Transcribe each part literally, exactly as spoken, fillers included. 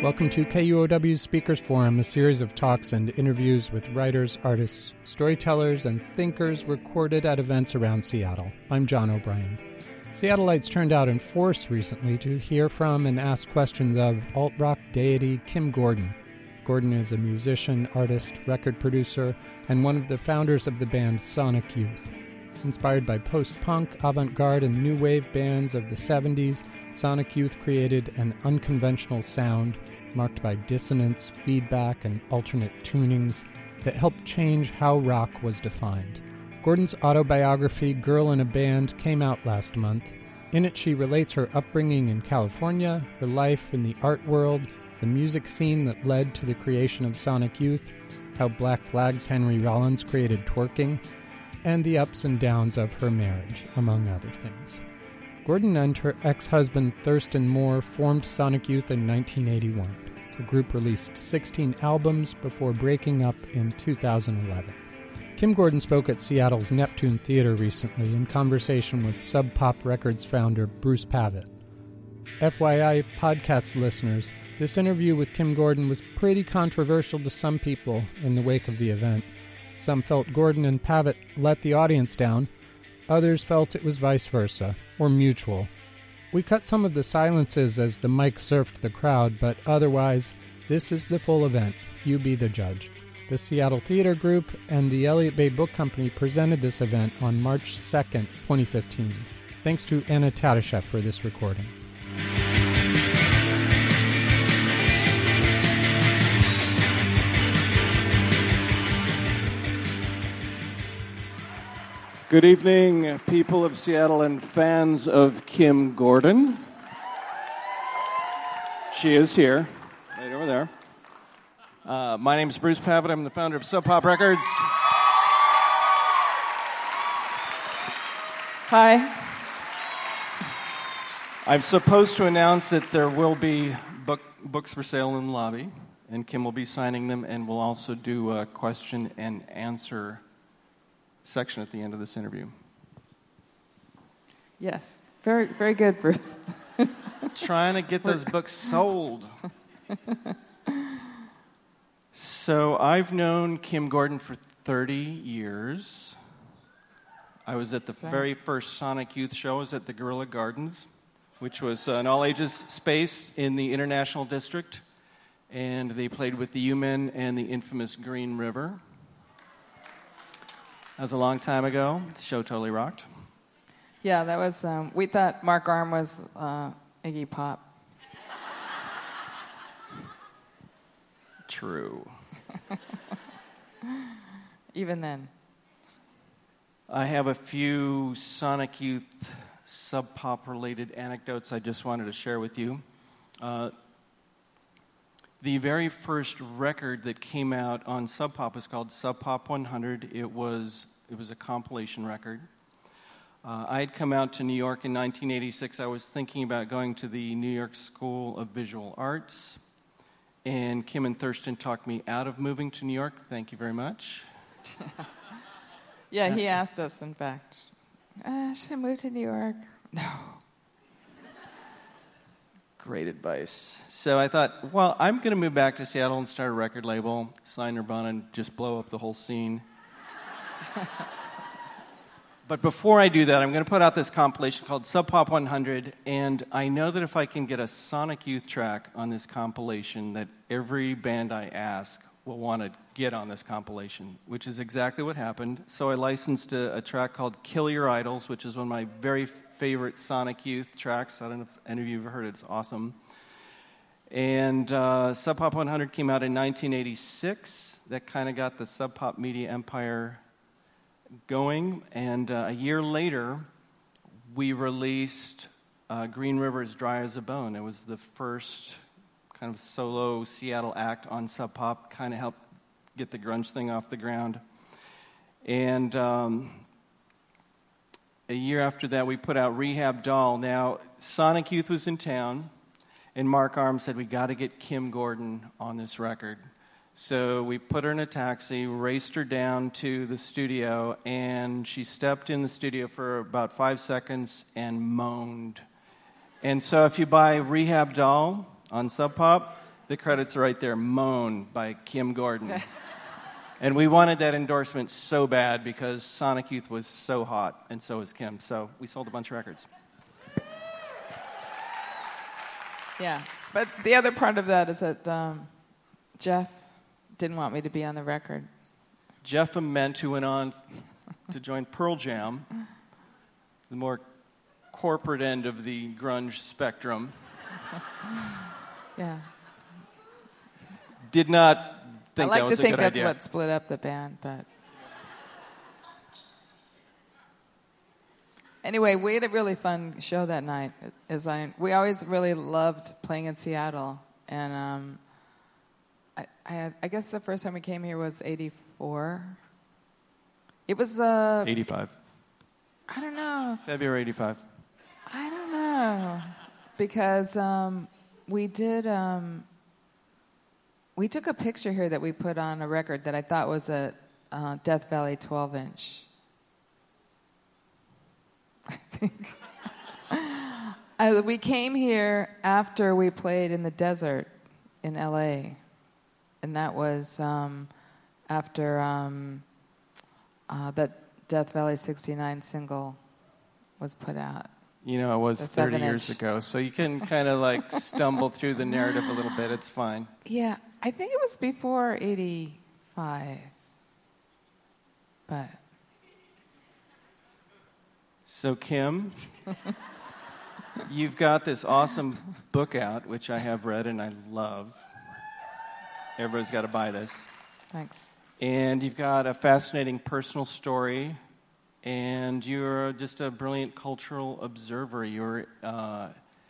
Welcome to K U O W's Speakers Forum, a series of talks and interviews with writers, artists, storytellers, and thinkers recorded at events around Seattle. I'm John O'Brien. Seattleites turned out in force recently to hear from and ask questions of alt-rock deity Kim Gordon. Gordon is a musician, artist, record producer, and one of the founders of the band Sonic Youth. Inspired by post-punk, avant-garde, and new wave bands of the seventies, Sonic Youth created an unconventional sound marked by dissonance, feedback, and alternate tunings that helped change how rock was defined. Gordon's autobiography, Girl in a Band, came out last month. In it, she relates her upbringing in California, her life in the art world, the music scene that led to the creation of Sonic Youth, how Black Flag's Henry Rollins created twerking, and the ups and downs of her marriage, among other things. Gordon and her ex-husband Thurston Moore formed Sonic Youth in nineteen eighty-one. The group released sixteen albums before breaking up in two thousand eleven. Kim Gordon spoke at Seattle's Neptune Theater recently in conversation with Sub Pop Records founder Bruce Pavitt. F Y I podcast listeners, this interview with Kim Gordon was pretty controversial to some people in the wake of the event. Some felt Gordon and Pavitt let the audience down. Others felt it was vice versa, or mutual. We cut some of the silences as the mic surfed the crowd, but otherwise, this is the full event. You be the judge. The Seattle Theater Group and the Elliott Bay Book Company presented this event on March second, twenty fifteen. Thanks to Anna Tatashev for this recording. Good evening, people of Seattle and fans of Kim Gordon. She is here, right over there. Uh, my name is Bruce Pavitt. I'm the founder of Sub Pop Records. Hi. I'm supposed to announce that there will be book, books for sale in the lobby, and Kim will be signing them, and we'll also do a question and answer section at the end of this interview. Yes, very, very good, Bruce. Trying to get those books sold. So I've known Kim Gordon for thirty years. I was at the Sorry. very first Sonic Youth show. I was at the Guerrilla Gardens, which was an all-ages space in the International District, and they played with the U-Men and the infamous Green River. That was a long time ago. The show totally rocked. Yeah, that was, um, we thought Mark Arm was uh, Iggy Pop. True. Even then. I have a few Sonic Youth sub-pop related anecdotes I just wanted to share with you. Uh, The very first record that came out on Sub Pop was called Sub Pop one hundred. It was it was a compilation record. Uh, I had come out to New York in nineteen eighty-six. I was thinking about going to the New York School of Visual Arts, and Kim and Thurston talked me out of moving to New York. Thank you very much. Yeah, he asked us, in fact, uh, should I move to New York? No. Great advice. So I thought, well, I'm going to move back to Seattle and start a record label, sign Nirvana, and just blow up the whole scene. But before I do that, I'm going to put out this compilation called Sub Pop one hundred, and I know that if I can get a Sonic Youth track on this compilation, that every band I ask will want to get on this compilation, which is exactly what happened. So I licensed a, a track called Kill Your Idols, which is one of my very favorite Sonic Youth tracks. I don't know if any of you have heard it. It's awesome. And uh, Sub Pop one hundred came out in nineteen eighty-six. That kind of got the Sub Pop media empire going. And uh, a year later, we released uh, Green River's Dry as a Bone. It was the first kind of solo Seattle act on Sub Pop, kind of helped get the grunge thing off the ground. And um, a year after that, we put out Rehab Doll. Now, Sonic Youth was in town, and Mark Arm said, we got to get Kim Gordon on this record. So we put her in a taxi, raced her down to the studio, and she stepped in the studio for about five seconds and moaned. And so if you buy Rehab Doll on Sub Pop, The credits are right there. Moan by Kim Gordon. And we wanted that endorsement so bad because Sonic Youth was so hot, and so was Kim. So we sold a bunch of records. Yeah, but the other part of that is that um, Jeff didn't want me to be on the record. Jeff Ament, who went on to join Pearl Jam, the more corporate end of the grunge spectrum. Yeah. Did not think I like that was to a think good that's idea. what split up the band, but anyway, we had a really fun show that night. As I, we always really loved playing in Seattle, and um, I, I, had, I guess the first time we came here was eighty-four. It was uh, eighty-five. I don't know. February eighty-five. I don't know because um, we did. Um, we took a picture here that we put on a record that I thought was a uh, Death Valley twelve inch. I think. I, we came here after we played in the desert in L A, and that was um, after um, uh, that Death Valley sixty-nine single was put out. You know, it was The thirty seven years inch. ago, so you can kind of like stumble through the narrative a little bit. It's fine. Yeah, I think it was before eighty-five, but So, Kim, you've got this awesome book out, which I have read and I love. Everybody's got to buy this. thanks. And you've got a fascinating personal story, and you're just a brilliant cultural observer. You're uh,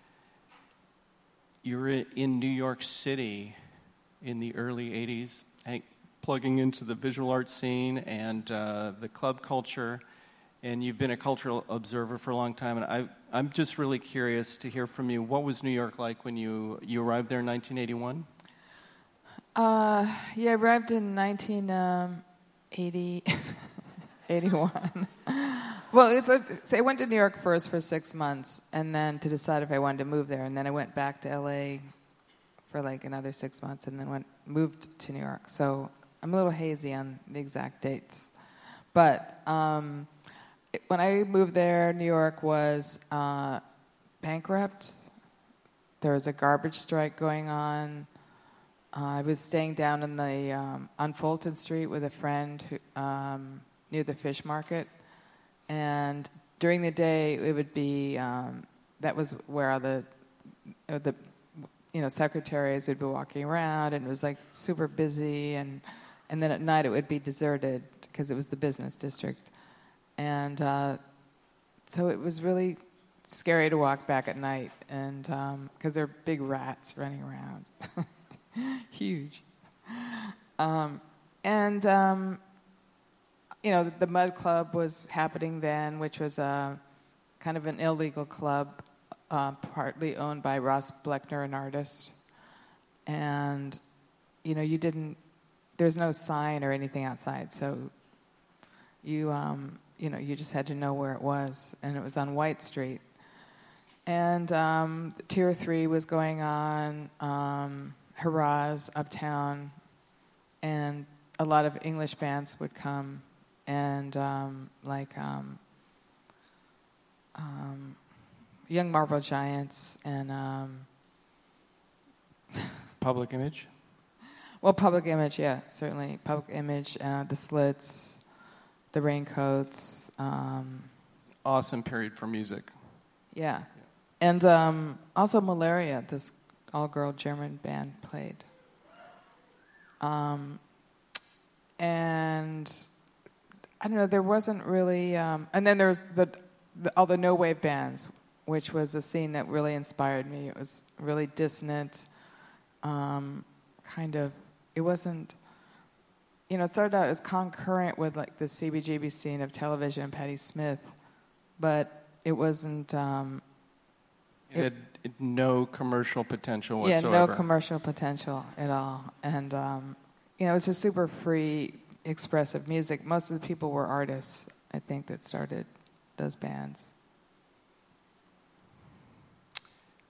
you're in New York City in the early eighties, plugging into the visual arts scene and uh, the club culture, and you've been a cultural observer for a long time. And I, I'm just really curious to hear from you. What was New York like when you, you arrived there in nineteen eighty-one? Uh, yeah, I arrived in nineteen eighty, eighty-one. Well, it's a, so I went to New York first for six months, and then to decide if I wanted to move there, and then I went back to L A for like another six months, and then went moved to New York. So I'm a little hazy on the exact dates, but um, it, when I moved there, New York was uh, bankrupt. There was a garbage strike going on. Uh, I was staying down in the um, on Fulton Street with a friend who, um, near the fish market, and during the day it would be um, that was where all the uh, the you know secretaries would be walking around, and it was like super busy, and and then at night it would be deserted because it was the business district, and uh, so it was really scary to walk back at night, and because um, there are big rats running around. Huge. Um, and, um, you know, the, the Mud Club was happening then, which was a kind of an illegal club, uh, partly owned by Ross Bleckner, an artist. And, you know, you didn't, there's no sign or anything outside, so you, um, you know, you just had to know where it was. And it was on White Street. And um, Tier three was going on. Um, Hurrahs uptown, and a lot of English bands would come, and um, like um, um, Young Marble Giants and um, Public Image? Well, Public Image, yeah, certainly. Public Image, uh, the Slits, the Raincoats. Um, awesome period for music. Yeah. And um, also Malaria, this all-girl German band played. Um, and I don't know, there wasn't really... Um, and then there was the, the, all the no-wave bands, which was a scene that really inspired me. It was really dissonant, um, kind of... It wasn't... You know, it started out as concurrent with like the C B G B scene of Television and Patti Smith, but it wasn't... Um, it, it had no commercial potential whatsoever. Yeah, no commercial potential at all. And, um, you know, it was a super free, expressive music. Most of the people were artists, I think, that started those bands.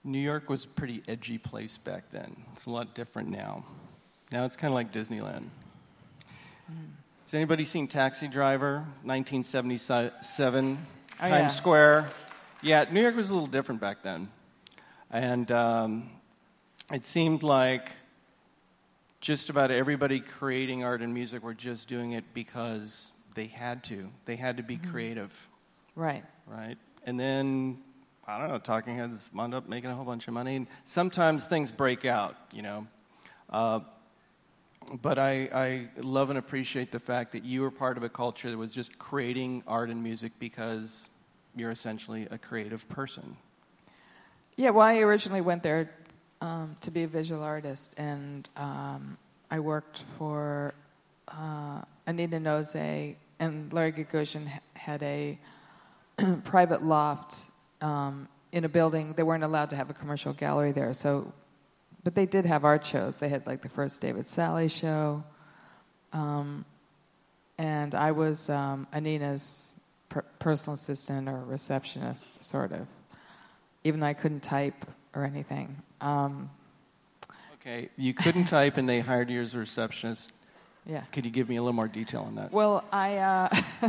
New York was a pretty edgy place back then. It's a lot different now. Now it's kind of like Disneyland. Mm. Has anybody seen Taxi Driver, nineteen seventy-seven, oh, Times yeah. Square? Yeah, New York was a little different back then. And um, it seemed like just about everybody creating art and music were just doing it because they had to. They had to be mm-hmm. creative. Right. Right? And then, I don't know, Talking Heads wound up making a whole bunch of money. And sometimes things break out, you know. Uh, but I, I love and appreciate the fact that you were part of a culture that was just creating art and music because you're essentially a creative person. Yeah, well, I originally went there um, to be a visual artist, and um, I worked for uh, Anita Noze, and Larry Gagosian had a private loft um, in a building. They weren't allowed to have a commercial gallery there, so, but they did have art shows. They had like the first David Salle show, um, and I was um, Anita's per- personal assistant or receptionist, sort of, even though I couldn't type or anything. Um, okay, you couldn't type, and they hired you as a receptionist. Yeah. Could you give me a little more detail on that? Well, I uh,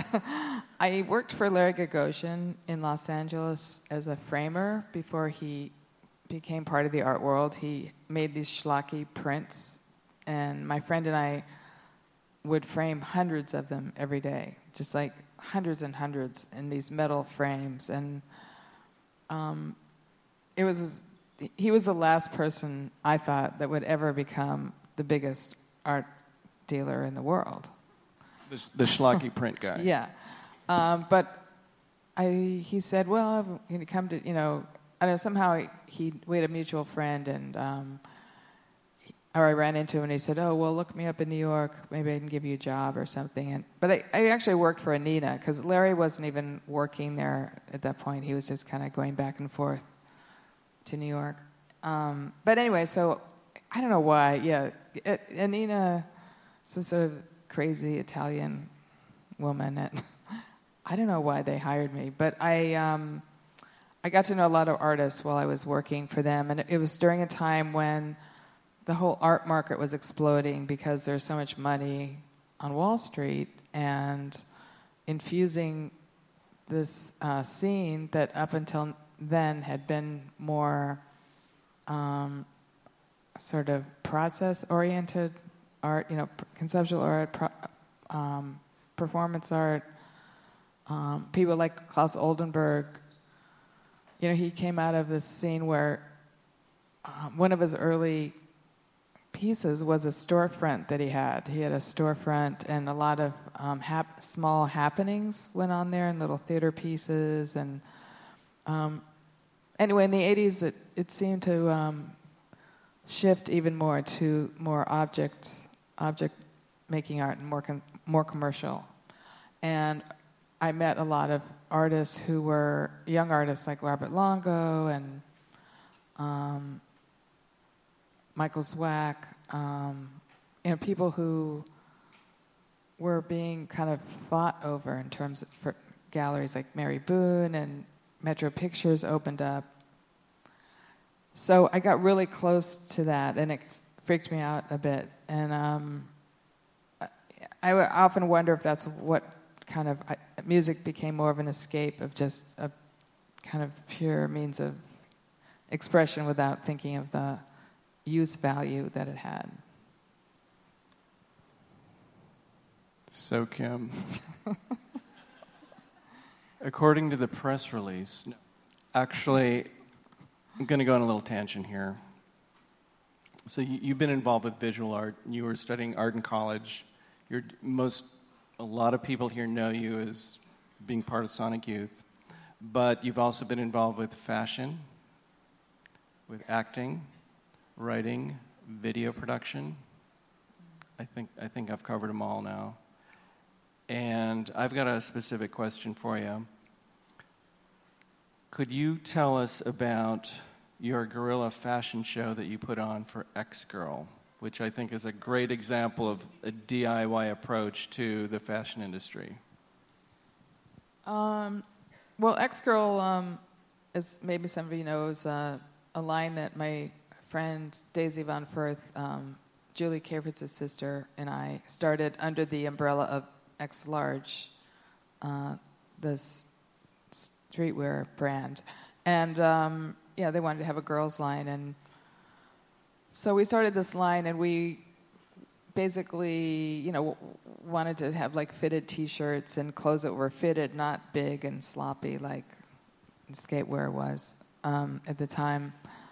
I worked for Larry Gagosian in Los Angeles as a framer before he became part of the art world. He made these schlocky prints, and my friend and I would frame hundreds of them every day, just like hundreds and hundreds in these metal frames. And um, it was he was the last person I thought that would ever become the biggest art dealer in the world. The, the schlocky print guy. Yeah. Um, but I, he said, well, can you come to, you know, I don't know, somehow he, he we had a mutual friend, and um, he, or I ran into him, and he said, oh, well, look me up in New York. Maybe I can give you a job or something. And But I, I actually worked for Anita, because Larry wasn't even working there at that point. He was just kind of going back and forth to New York. Um, but anyway, so I don't know why. Yeah, it, Anita... It's a sort of crazy Italian woman. And I don't know why they hired me, but I um, I got to know a lot of artists while I was working for them, and it was during a time when the whole art market was exploding because there's so much money on Wall Street, and infusing this uh, scene that up until then had been more um, sort of process-oriented art, you know, conceptual art, pro, um, performance art. Um, people like Klaus Oldenburg, you know, he came out of this scene where um, one of his early pieces was a storefront that he had. He had a storefront, and a lot of um, hap- small happenings went on there, and little theater pieces. And um, anyway, in the eighties, it, it seemed to um, shift even more to more object object making art and more com- more commercial. And I met a lot of artists who were young artists like Robert Longo and um, Michael Zwack, um, you know, people who were being kind of fought over in terms of for galleries like Mary Boone, and Metro Pictures opened up. So I got really close to that, and it freaked me out a bit. And um, I, I often wonder if that's what kind of I, music became more of an escape of just a kind of pure means of expression without thinking of the use value that it had. So, Kim, according to the press release, actually, I'm going to go on a little tangent here. So you, you've been involved with visual art. You were studying art in college. You're most, a lot of people here know you as being part of Sonic Youth, but you've also been involved with fashion, with acting, writing, video production. I think I think I've covered them all now. And I've got a specific question for you. Could you tell us about your guerrilla fashion show that you put on for X-Girl, which I think is a great example of a D I Y approach to the fashion industry? Um, well, X-Girl, um, as maybe some of you know, is a a line that my friend Daisy Von Firth, um, Julie Cavertz's sister, and I started under the umbrella of X Large, uh, this streetwear brand. And, um, yeah, they wanted to have a girls' line. And so we started this line, and we basically, you know, wanted to have, like, fitted T-shirts and clothes that were fitted, not big and sloppy like skatewear was um, at the time.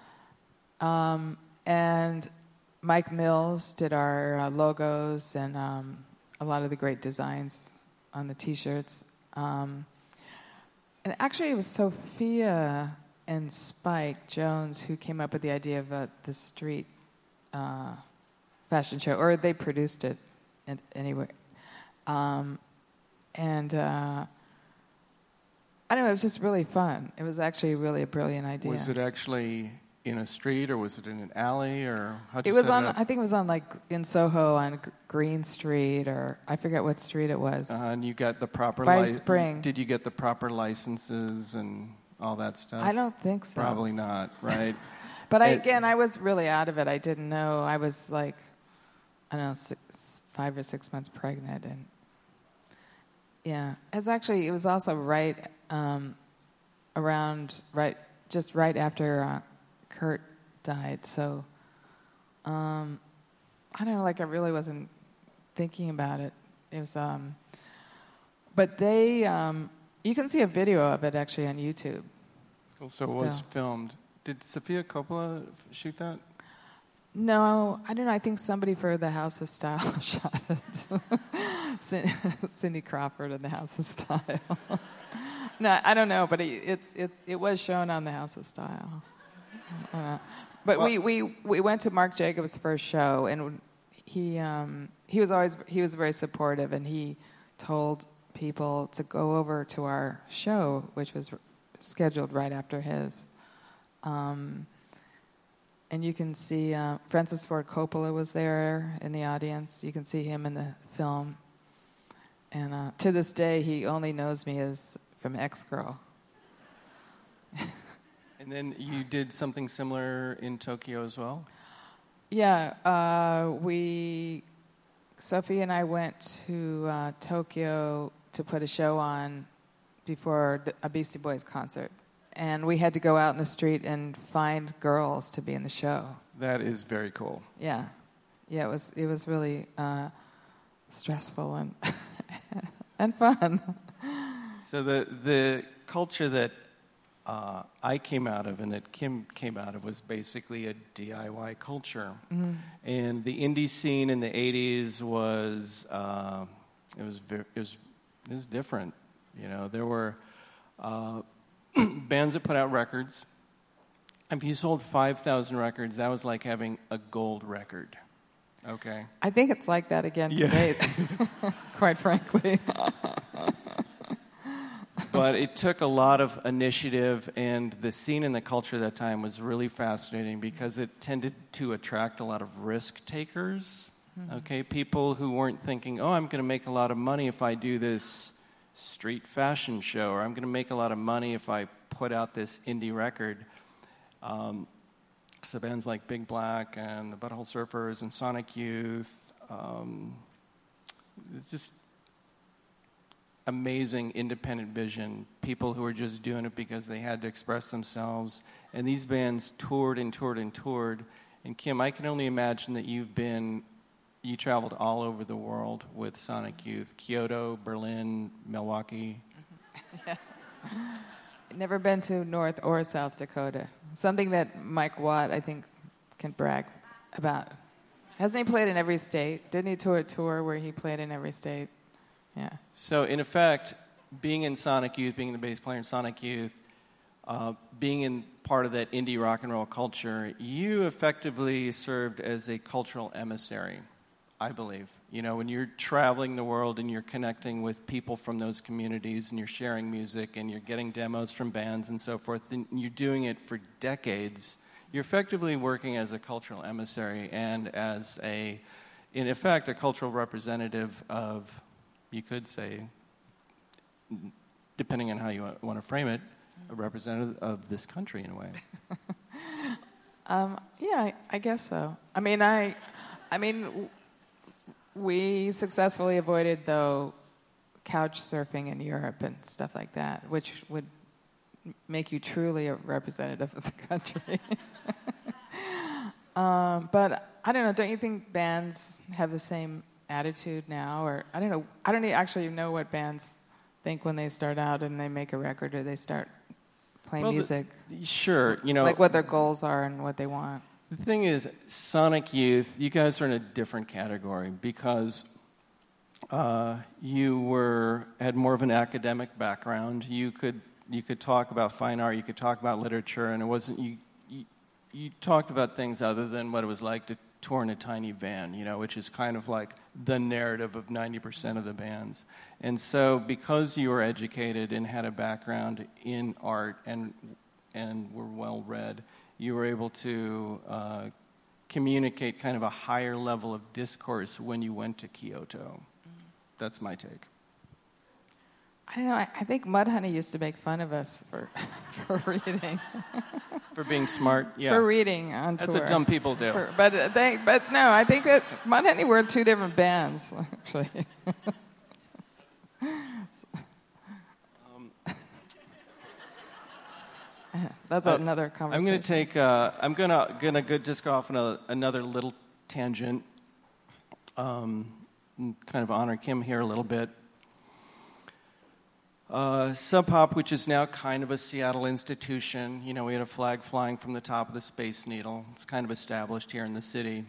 Um, and Mike Mills did our uh, logos and um, a lot of the great designs on the T-shirts. Um, and actually, it was Sophia and Spike Jones who came up with the idea of uh, the street uh, fashion show, or they produced it anyway. Um, and uh, I don't know, it was just really fun. It was actually really a brilliant idea. Was it actually in a street, or was it in an alley, or how'd you It was set on. it up? I think it was on like in Soho on G- Green Street, or I forget what street it was. Uh, and you got the proper By li- Spring. Did you get the proper licenses and all that stuff? I don't think so. Probably not, right? But I, It- again, I was really out of it. I didn't know. I was like, I don't know, six, five or six months pregnant, and yeah, it was actually. It was also right um, around right, just right after uh, Kurt died. So um, I don't know. Like I really wasn't thinking about it. It was, um, but they. Um, you can see a video of it actually on YouTube. Cool. So it was filmed. Did Sofia Coppola shoot that? No, I don't know. I think somebody for the House of Style shot it. Cindy Crawford in the House of Style. No, I don't know, but it, it's it it was shown on the House of Style. Uh, but well, we, we we went to Marc Jacobs' first show, and he um, he was always he was very supportive, and he told people to go over to our show, which was scheduled right after his. Um, And you can see uh, Francis Ford Coppola was there in the audience. You can see him in the film. And uh, to this day, he only knows me as from X-Girl. And then you did something similar in Tokyo as well? Yeah, uh, we, Sophie and I went to uh, Tokyo to put a show on before the, a Beastie Boys concert. And we had to go out in the street and find girls to be in the show. That is very cool. Yeah, yeah. It was it was really uh, stressful and and fun. So the the culture that uh, I came out of and that Kim came out of was basically a D I Y culture, mm-hmm. and the indie scene in the eighties was uh, it was very, it was it was different. You know, there were. Uh, bands that put out records. If you sold five thousand records, that was like having a gold record. Okay? I think it's like that again yeah. today, quite frankly. But it took a lot of initiative, and the scene and the culture at that time was really fascinating because it tended to attract a lot of risk takers. Mm-hmm. Okay? People who weren't thinking, oh, I'm going to make a lot of money if I do this street fashion show, or I'm going to make a lot of money if I put out this indie record. Um, so bands like Big Black and the Butthole Surfers and Sonic Youth, um, it's just amazing independent vision, people who were just doing it because they had to express themselves. And these bands toured and toured and toured. And Kim, I can only imagine that you've been You traveled all over the world with Sonic Youth, Kyoto, Berlin, Milwaukee. Yeah. Never been to North or South Dakota. Something that Mike Watt, I think, can brag about. Hasn't he played in every state? Didn't he tour a tour where he played in every state? Yeah. So, in effect, being in Sonic Youth, being the bass player in Sonic Youth, uh, being in part of that indie rock and roll culture, you effectively served as a cultural emissary. I believe. You know, when you're traveling the world and you're connecting with people from those communities and you're sharing music and you're getting demos from bands and so forth, and you're doing it for decades, you're effectively working as a cultural emissary and as a, in effect, a cultural representative of, you could say, depending on how you want to frame it, a representative of this country in a way. Um, yeah, I, I guess so. I mean, I, I mean, w- we successfully avoided though couch surfing in Europe and stuff like that, which would make you truly a representative of the country. um, but I don't know. Don't you think bands have the same attitude now, or I don't know. I don't actually know what bands think when they start out and they make a record or they start playing well, music. The, sure, you know, like what their goals are and what they want. The thing is, Sonic Youth, you guys are in a different category because uh, you were had more of an academic background. You could you could talk about fine art, you could talk about literature, and it wasn't you. You, you talked about things other than what it was like to tour in a tiny van, you know, which is kind of like the narrative of ninety percent of the bands. And so because you were educated and had a background in art and and were well-read, you were able to uh, communicate kind of a higher level of discourse when you went to Kyoto. That's my take. I don't know. I, I think Mudhoney used to make fun of us for for reading. For being smart, yeah. For reading on tour. That's what dumb people do. For, but they, but no, I think that Mudhoney were two different bands, actually. um, That's uh, another conversation. I'm going to take. Uh, I'm going to going to just go off on a, another little tangent. Um, kind of honor Kim here a little bit. Uh, Sub Pop, which is now kind of a Seattle institution. You know, we had a flag flying from the top of the Space Needle. It's kind of established here in the city.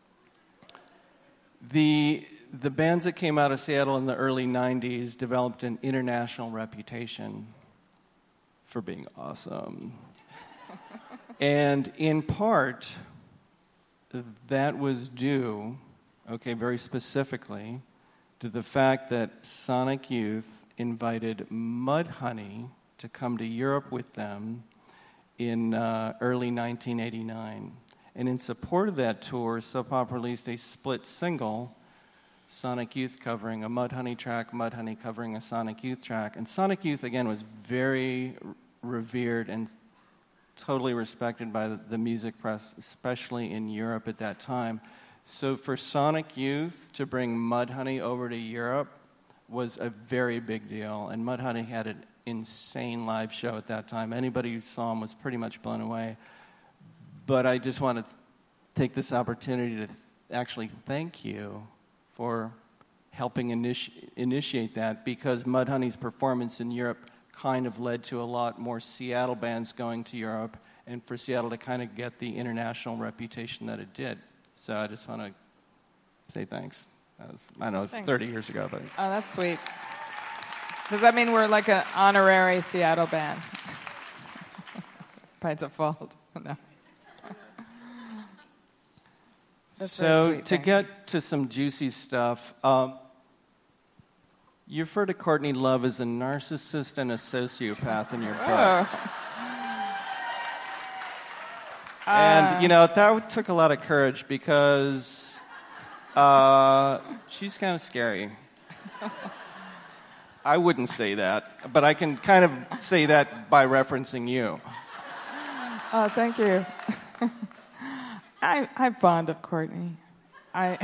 The the bands that came out of Seattle in the early nineties developed an international reputation for being awesome. And in part, that was due, okay, very specifically, to the fact that Sonic Youth invited Mudhoney to come to Europe with them in uh, early nineteen eighty-nine. And in support of that tour, Sub Pop released a split single, Sonic Youth covering a Mudhoney track, Mudhoney covering a Sonic Youth track. And Sonic Youth, again, was very r- revered and totally respected by the, the music press, especially in Europe at that time. So for Sonic Youth to bring Mudhoney over to Europe was a very big deal, and Mudhoney had an insane live show at that time. Anybody who saw him was pretty much blown away. But I just want to take this opportunity to actually thank you for helping initi- initiate that, because Mudhoney's performance in Europe kind of led to a lot more Seattle bands going to Europe, and for Seattle to kind of get the international reputation that it did. So I just want to say thanks. That was, I know it's Thanks. thirty years ago, but oh, that's sweet. Does that mean we're like an honorary Seattle band? By default, no. That's so sweet, to thank get you. to some juicy stuff, um, you refer to Courtney Love as a narcissist and a sociopath in your book. Oh. And, Uh, you know, that took a lot of courage because uh, she's kind of scary. I wouldn't say that, but I can kind of say that by referencing you. Oh, thank you. I, I'm fond of Courtney. I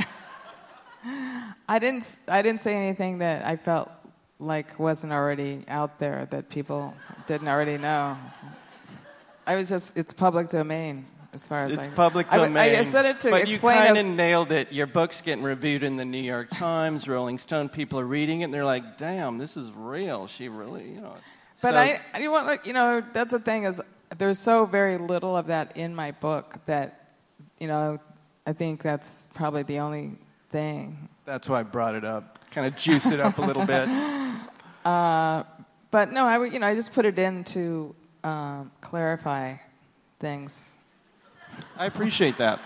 I didn't I didn't say anything that I felt like wasn't already out there, that people didn't already know. I was just, it's public domain as far as It's I, public I, domain. I, I said it to but explain. you kind a- of nailed it. Your book's getting reviewed in the New York Times, Rolling Stone. People are reading it, and they're like, damn, this is real. She really, you know. But So- I, I want, like, you know, that's the thing is there's so very little of that in my book that, you know, I think that's probably the only thing. That's why I brought it up. Kind of juice it up a little bit. Uh, but no, I, would- you know, I just put it in to um, clarify things. I appreciate that.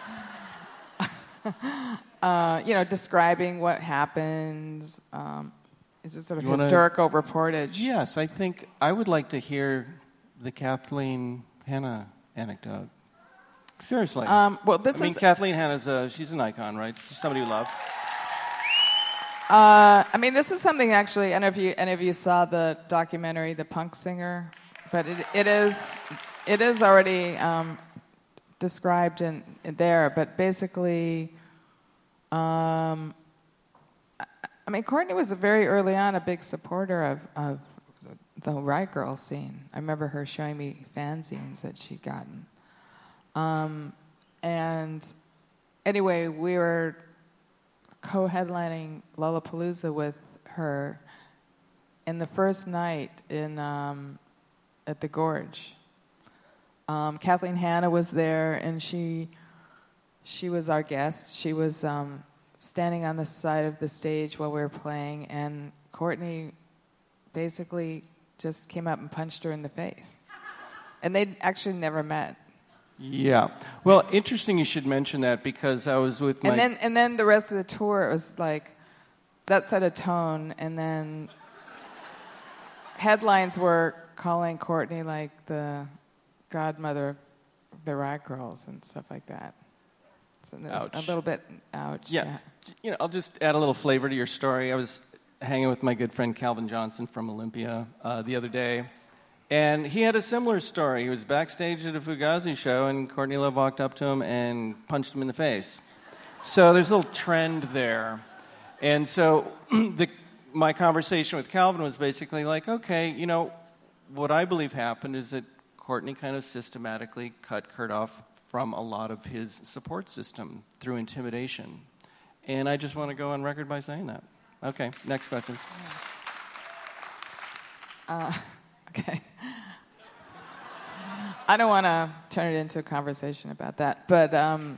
Uh, you know, describing what happens. Um, it's just sort of You wanna- historical reportage. Yes, I think I would like to hear the Kathleen Hanna anecdote. Seriously. Um, well, this I mean, is. Kathleen Hanna's a, she's an icon, right? She's somebody you love. Uh, I mean, this is something actually. I don't know if you any of you saw the documentary, The Punk Singer, but it, it is it is already um, described in, in there, but basically, um, I mean, Courtney was a very early on a big supporter of, of the Riot Girl scene. I remember her showing me fanzines that she'd gotten. Um, and anyway, we were co-headlining Lollapalooza with her in the first night in um, at the Gorge. Um, Kathleen Hanna was there, and she she was our guest. She was um, standing on the side of the stage while we were playing, and Courtney basically just came up and punched her in the face. And they'd actually never met. Yeah. Well, interesting you should mention that, because I was with my... And then, and then the rest of the tour, it was like, that set a tone, and then headlines were calling Courtney like the godmother of the Riot Girls and stuff like that. So there's a little bit ouch. Yeah. yeah. You know, I'll just add a little flavor to your story. I was hanging with my good friend Calvin Johnson from Olympia uh, the other day, and he had a similar story. He was backstage at a Fugazi show, and Courtney Love walked up to him and punched him in the face. So there's a little trend there. And so the, my conversation with Calvin was basically like, okay, you know, what I believe happened is that Courtney kind of systematically cut Kurt off from a lot of his support system through intimidation. And I just want to go on record by saying that. Okay, next question. Uh, okay. I don't want to turn it into a conversation about that, but um,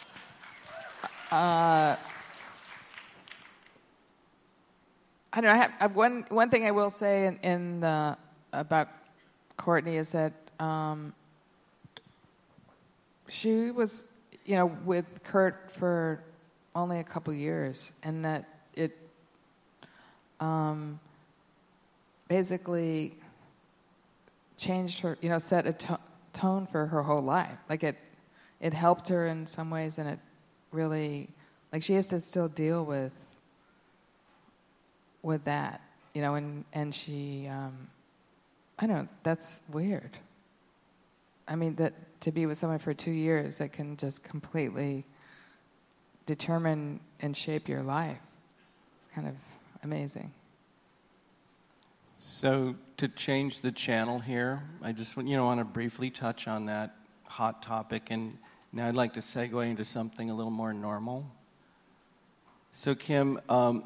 uh, I don't know. I have, I have one one thing I will say in, in the, about Courtney is that um, she was, you know, with Kurt for only a couple years, and that it um, basically changed her, you know, set a to- tone for her whole life. Like it, it helped her in some ways, and it really, like she has to still deal with, with that, you know, and and she, um, I don't know, that's weird. I mean, that to be with someone for two years that can just completely determine and shape your life, it's kind of amazing. So to change the channel here, I just you know want to briefly touch on that hot topic, and now I'd like to segue into something a little more normal. So Kim, um,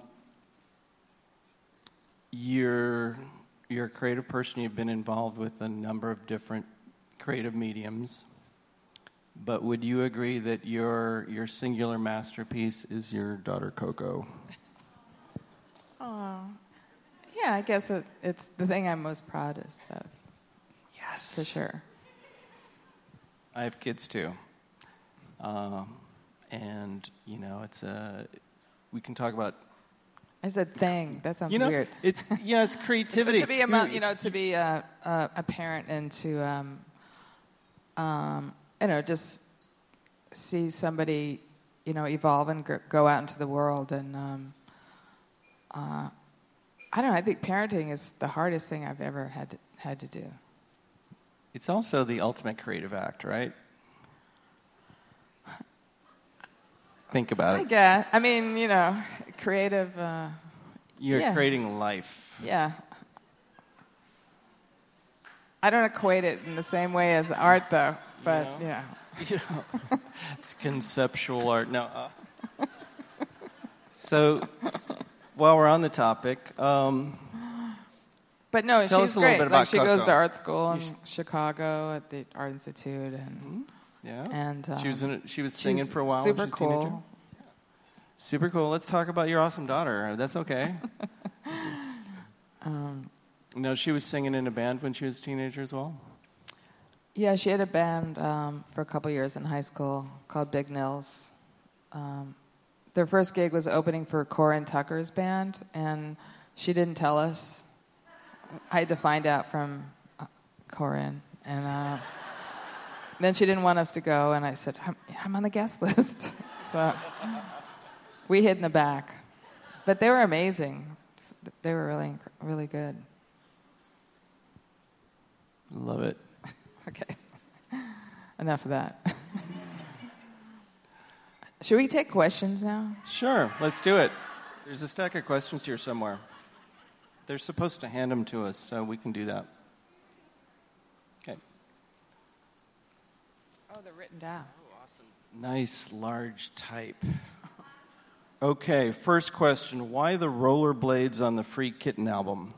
you're you're a creative person. You've been involved with a number of different creative mediums, but would you agree that your your singular masterpiece is your daughter Coco? Oh. Yeah, I guess it, it's the thing I'm most proudest of. Yes. For sure. I have kids too. Um, and, you know, it's a, we can talk about. I said thing. That sounds you know, weird. It's, you know, it's creativity. to be a, mo- you know, to be a, a, a parent and to, um, um, you know, just see somebody, you know, evolve and g- go out into the world and, um, uh, I don't know. I think parenting is the hardest thing I've ever had to, had to do. It's also the ultimate creative act, right? Think about I it. guess. I mean, you know, creative. Uh, You're yeah. creating life. Yeah. I don't equate it in the same way as art, though. But You know? yeah. You know, it's conceptual art. No. Uh, so. While we're on the topic, um, but no, tell she's us a little great. bit Like about she Coco. goes to art school in You sh- Chicago at the Art Institute, and yeah, and um, she was in it, she was singing she's for a while. Super when she was cool. a teenager. Super cool. Let's talk about your awesome daughter. That's okay. um, no, she was singing in a band when she was a teenager as well. Yeah, she had a band um, for a couple years in high school called Big Nils. Um, Their first gig was opening for Corin Tucker's band, and she didn't tell us. I had to find out from uh, Corin, and uh, then she didn't want us to go, and I said, I'm, I'm on the guest list. So we hid in the back. But they were amazing. They were really, really good. Love it. Okay. Enough of that. Should we take questions now? Sure, let's do it. There's a stack of questions here somewhere. They're supposed to hand them to us, so we can do that. Okay. Oh, they're written down. Oh, awesome. Nice, large type. Okay, first question. Why the rollerblades on the Free Kitten album?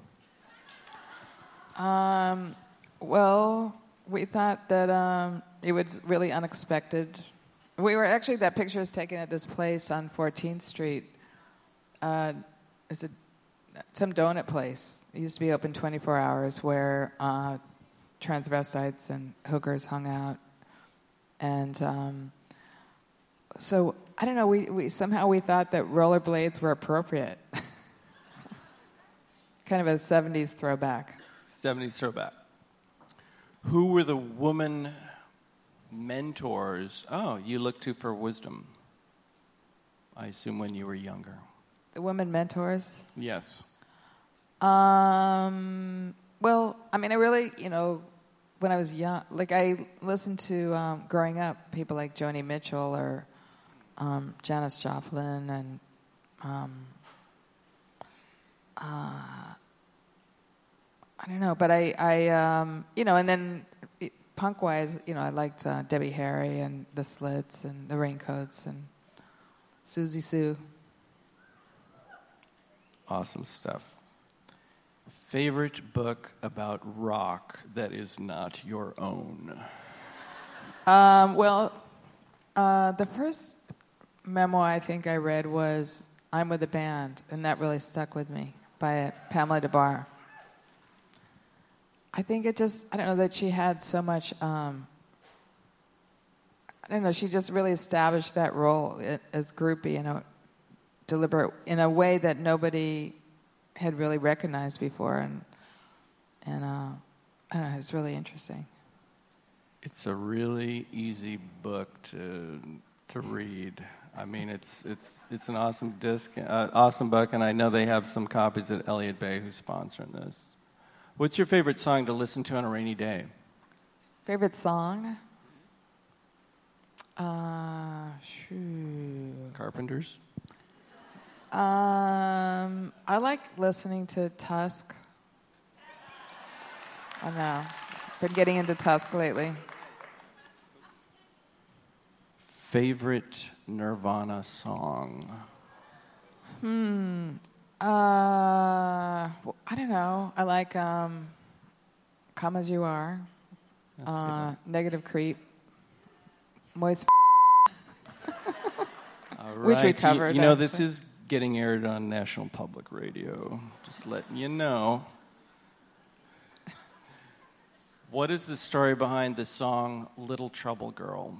Um, well, we thought that um, it was really unexpected. We were actually, that picture was taken at this place on fourteenth Street. Uh, it's a, some donut place. It used to be open twenty-four hours where uh, transvestites and hookers hung out. And um, so, I don't know, we, we somehow we thought that rollerblades were appropriate. Kind of a seventies throwback. seventies throwback. Who were the woman mentors, oh, you looked to for wisdom? I assume when you were younger. The women mentors? Yes. Um, well, I mean, I really, you know, when I was young, like I listened to, um, growing up, people like Joni Mitchell or um, Janis Joplin and um, uh, I don't know, but I, I um, you know, and then it, punk-wise, you know, I liked uh, Debbie Harry and the Slits and the Raincoats and Susie Sue. Awesome stuff. Favorite book about rock that is not your own? Um, well, uh, the first memoir I think I read was I'm With a Band, and that really stuck with me, by Pamela DeBar. I think it just, I don't know, that she had so much, um, I don't know, she just really established that role as groupie in a deliberate, in a way that nobody had really recognized before, and and uh, I don't know, it's really interesting. It's a really easy book to to read. I mean, it's it's it's an awesome disc, uh, awesome book, and I know they have some copies at Elliott Bay who's sponsoring this. What's your favorite song to listen to on a rainy day? Favorite song? Uh, shoo. Carpenters? Um, I like listening to Tusk. I know. Been getting into Tusk lately. Favorite Nirvana song? Hmm. Uh, well, I don't know. I like um, Come As You Are. That's Uh, Negative Creep. Moist. All Which we right. covered, You, you know, this actually. is getting aired on National Public Radio. Just letting you know. What is the story behind the song Little Trouble Girl?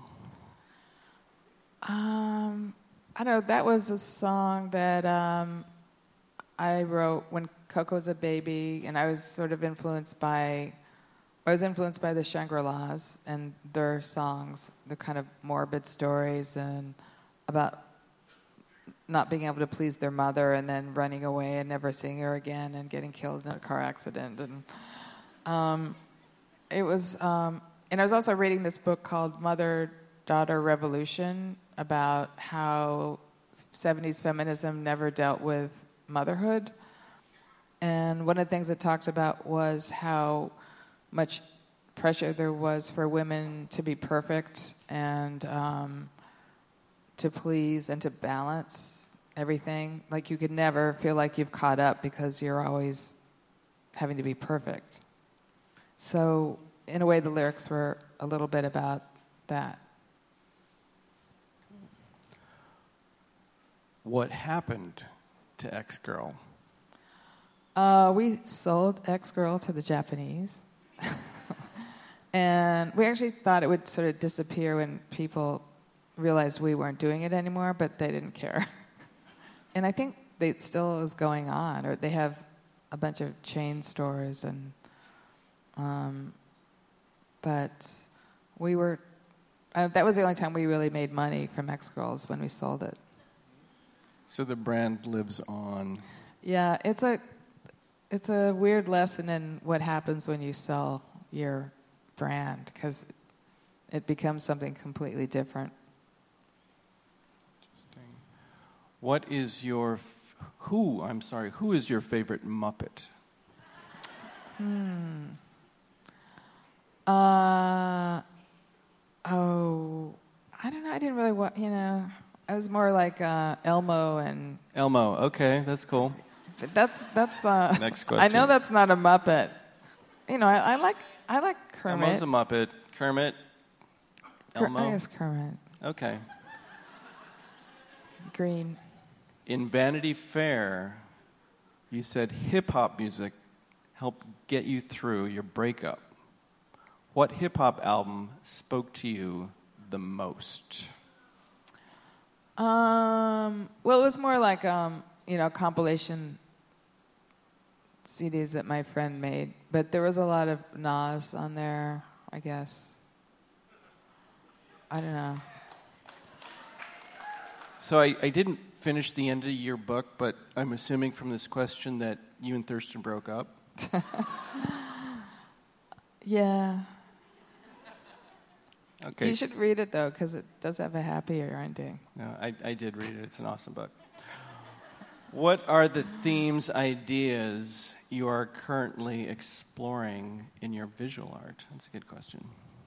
Um, I don't know. That was a song that um, I wrote when Coco was a baby, and I was sort of influenced by, I was influenced by the Shangri-Las and their songs, the kind of morbid stories and about not being able to please their mother and then running away and never seeing her again and getting killed in a car accident. And um, it was, um, and I was also reading this book called Mother-Daughter Revolution about how seventies feminism never dealt with motherhood. And one of the things it talked about was how much pressure there was for women to be perfect and um, to please and to balance everything. Like you could never feel like you've caught up because you're always having to be perfect. So in a way, the lyrics were a little bit about that. What happened to X-Girl? Uh, we sold X-Girl to the Japanese. And we actually thought it would sort of disappear when people realized we weren't doing it anymore, but they didn't care. And I think they, it still is going on, or they have a bunch of chain stores, and um, but we were, uh, that was the only time we really made money from X-Girls, when we sold it. So the brand lives on. Yeah, it's a it's a weird lesson in what happens when you sell your brand, because it becomes something completely different. What is your, f- who, I'm sorry, who is your favorite Muppet? Hmm. Uh, oh, I don't know. I didn't really want, you know, I was more like uh, Elmo and... Elmo, okay, that's cool. But that's, that's, uh... Next question. I know that's not a Muppet. You know, I, I like, I like Kermit. Elmo's a Muppet. Kermit? Elmo? I guess Kermit. Okay. Green. In Vanity Fair, you said hip-hop music helped get you through your breakup. What hip-hop album spoke to you the most? Um, well, it was more like, um, you know, compilation C Ds that my friend made. But there was a lot of Nas on there, I guess. I don't know. So I, I didn't finish the end of your book, but I'm assuming from this question that you and Thurston broke up. Yeah. Okay. You should read it, though, because it does have a happier ending. No, I, I did read it. It's an awesome book. What are the themes, ideas you are currently exploring in your visual art? That's a good question.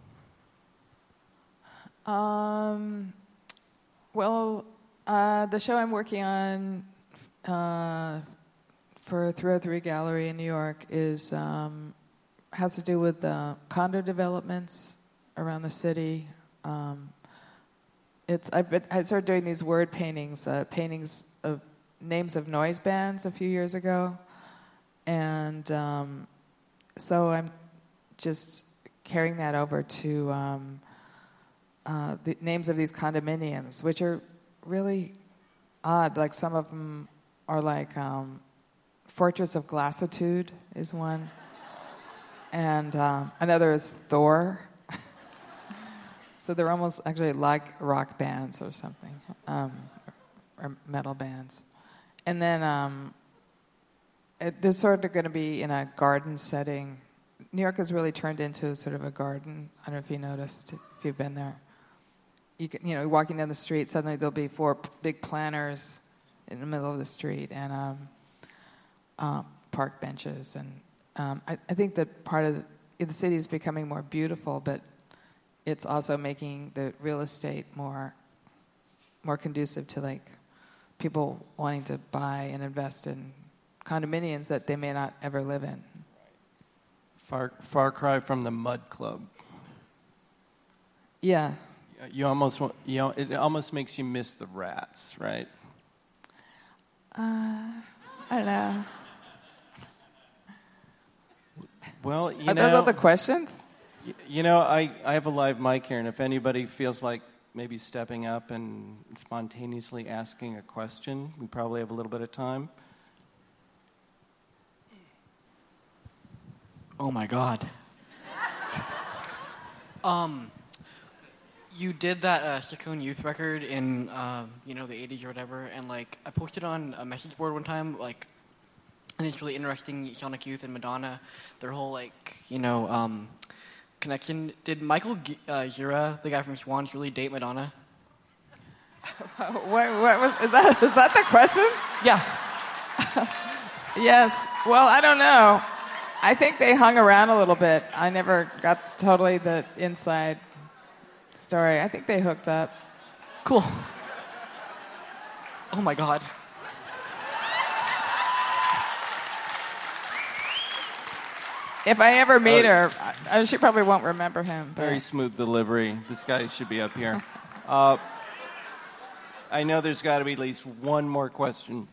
Um, well, uh, the show I'm working on uh, for three oh three Gallery in New York is um, has to do with the condo developments around the city. Um, it's I've been, I started doing these word paintings, uh, paintings of names of noise bands a few years ago, and um, so I'm just carrying that over to um, uh, the names of these condominiums, which are really odd. Like some of them are like um, Fortress of Glassitude is one, and um, another is Thor. So they're almost actually like rock bands or something, um, or metal bands. And then um, it, they're sort of going to be in a garden setting. New York has really turned into sort of a garden. I don't know if you noticed, if you've been there. You can, you know, walking down the street, suddenly there'll be four p- big planters in the middle of the street and um, uh, park benches. And um, I, I think that part of the, the city is becoming more beautiful, but it's also making the real estate more more conducive to like people wanting to buy and invest in condominiums that they may not ever live in. Far, far cry from the Mud Club. Yeah. You almost, want- you know, it almost makes you miss the rats, right? Uh, I don't know. Well, you Are know, those other questions? y- you know, I, I have a live mic here, and if anybody feels like maybe stepping up and spontaneously asking a question, we probably have a little bit of time. Oh my God. um, you did that uh, Cocoon Youth record in um, you know the eighties or whatever, and like I posted on a message board one time, like, and it's really interesting. Sonic Youth and Madonna, their whole like you know um, connection. Did Michael G- uh, Gira, the guy from Swans, really date Madonna? what, what was is that? Is that the question? Yeah. Yes. Well, I don't know. I think they hung around a little bit. I never got totally the inside story. I think they hooked up. Cool. Oh my God. If I ever meet Oh, her, I, she probably won't remember him. But. Very smooth delivery. This guy should be up here. Uh, I know there's got to be at least one more question.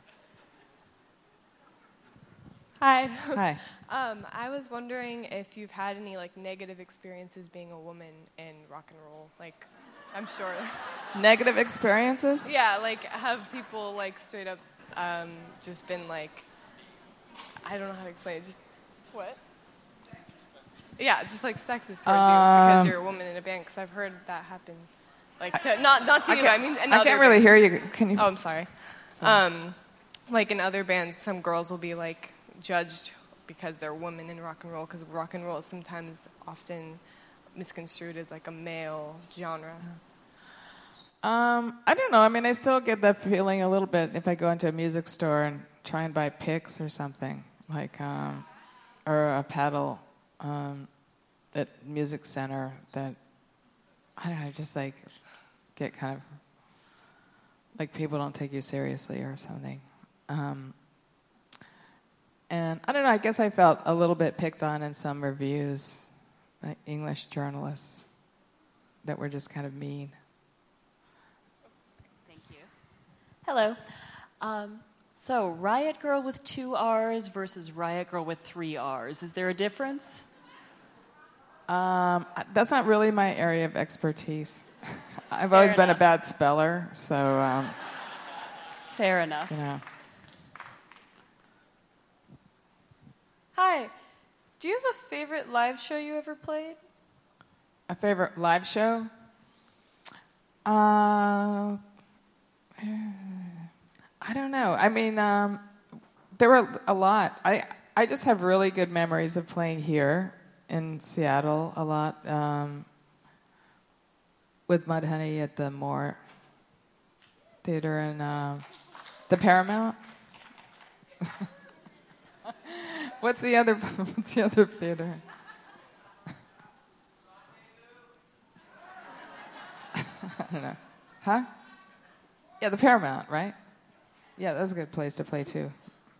Hi. Hi. um, I was wondering if you've had any like negative experiences being a woman in rock and roll. Like, I'm sure. Negative experiences? Yeah, like have people like straight up um, just been like, I don't know how to explain it. Just what? Yeah, just like sexist towards Um, you because you're a woman in a band. Because I've heard that happen. Like to, not not to I you. can't, I mean, in I other can't really bands. hear you. Can you? Oh, I'm sorry. Um, like in other bands, some girls will be like judged because they're women in rock and roll, because rock and roll is sometimes often misconstrued as like a male genre. Um, I don't know. I mean, I still get that feeling a little bit if I go into a music store and try and buy picks or something, like, um, or a pedal um, at Music Center. That I don't know, just like get kind of like people don't take you seriously or something. Um, and I don't know. I guess I felt a little bit picked on in some reviews, like English journalists, that were just kind of mean. Hello. Um, so, Riot Girl with two R's versus Riot Girl with three R's. Is there a difference? Um, that's not really my area of expertise. I've Fair always been enough. a bad speller, so, um, Fair enough. you know. Hi. Do you have a favorite live show you ever played? A favorite live show? Uh, I don't know. I mean, um, there were a lot. I I just have really good memories of playing here in Seattle a lot um, with Mudhoney at the Moore Theater and uh, the Paramount. What's the other? What's the other theater? I don't know. Huh? Yeah, the Paramount, right? Yeah, that's a good place to play too.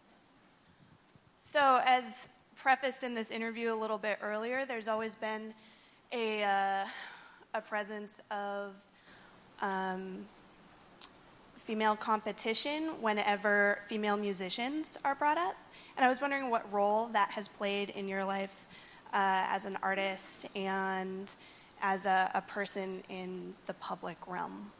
So, as prefaced in this interview a little bit earlier, there's always been a uh, a presence of um, female competition whenever female musicians are brought up. And I was wondering what role that has played in your life uh, as an artist and as a, a person in the public realm.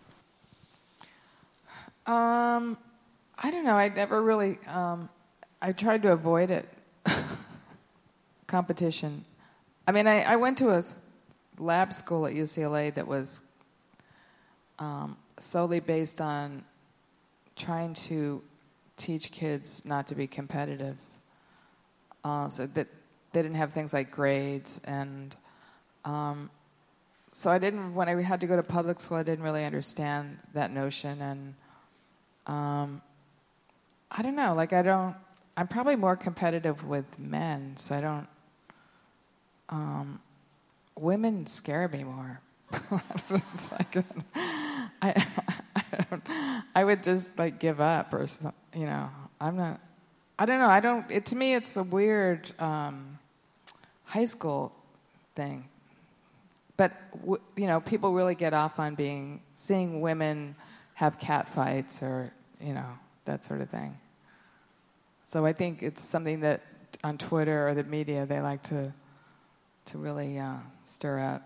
Um, I don't know. I never really. Um, I tried to avoid it. Competition. I mean, I, I went to a s- lab school at U C L A that was um, solely based on trying to teach kids not to be competitive. Uh, so that they didn't have things like grades, and um, so I didn't. When I had to go to public school, I didn't really understand that notion, and um, I don't know. Like I don't. I'm probably more competitive with men, so I don't. Um, women scare me more. It's like, I, I, don't, I would just like give up, or some, you know. I'm not. I don't know. I don't. It to me, it's a weird um, high school thing. But w- you know, people really get off on being seeing women have cat fights, or you know, that sort of thing. So I think it's something that on Twitter or the media they like to to really uh, stir up.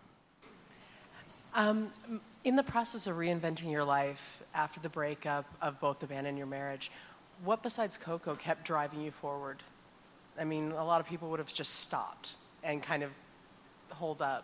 Um, in the process of reinventing your life after the breakup of both the band and your marriage, what besides Coco kept driving you forward? I mean, a lot of people would have just stopped and kind of holed up.